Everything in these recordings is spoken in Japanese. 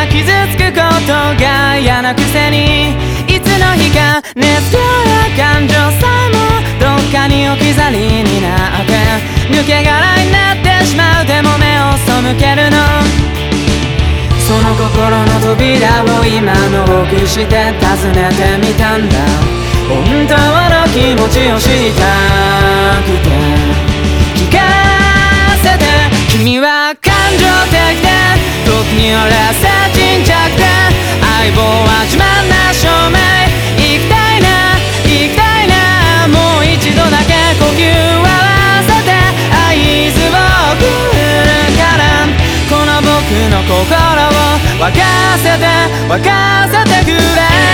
が傷つくことが嫌なくせに、いつの日か熱量や感情さえもどっかに置き去りになって抜け殻になってしまう。でも目を背けるの、その心の扉を今ノックして訪ねてみたんだ。本当の気持ちを知りたくて聞かせて。君は感情的で時には冷静沈着で、相棒は自慢な証明。行きたいな行きたいな、もう一度だけ呼吸合わせて合図を送るから、この僕の心を沸かせて沸かせてくれ。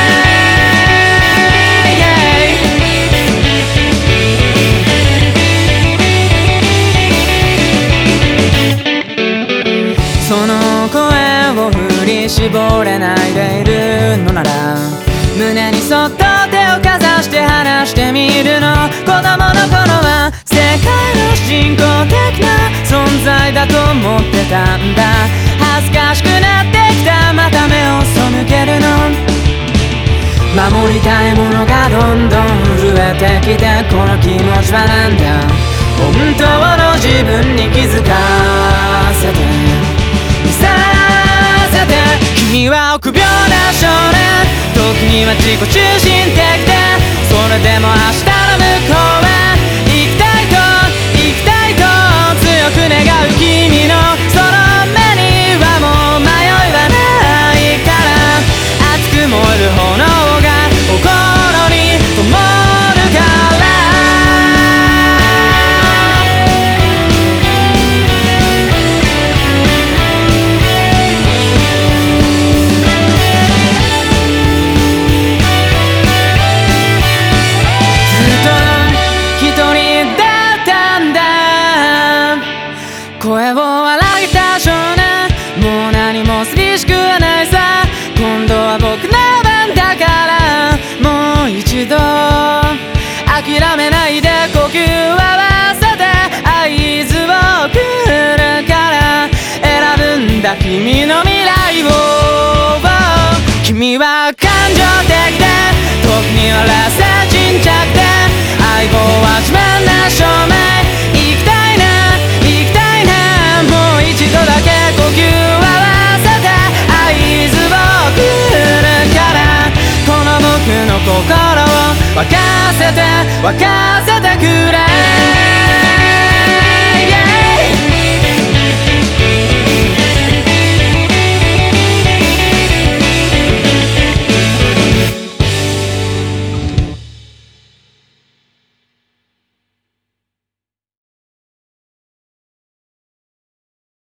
その声を振り絞れないでいるのなら、胸にそっと手をかざして話してみるの。子供の頃は世界の人工的な存在だと思ってたんだ。恥ずかしくなってきた、また目を背けるの。守りたいものがどんどん震えてきて、この気持ちはなんだ。本当の自分に気づかせて見させて。君は臆病な少年、時には自己中心的で、それでも明日の向こうへ行きたいと行きたいと強く願う君のその目にはもう迷いはないから、熱く燃える炎が心に灯るから。声を荒げた少年、もう何も寂しくはないさ。今度は僕の番だから、もう一度諦めないで呼吸合わせて合図を送るから、選ぶんだ君の未来を。君は感情的で時には冷静沈着で、相棒は自慢な証明。行きたいな行きたいな、もう一度だけ呼吸合わせて合図を送るから、この僕の心を沸かせて沸かせてくれ。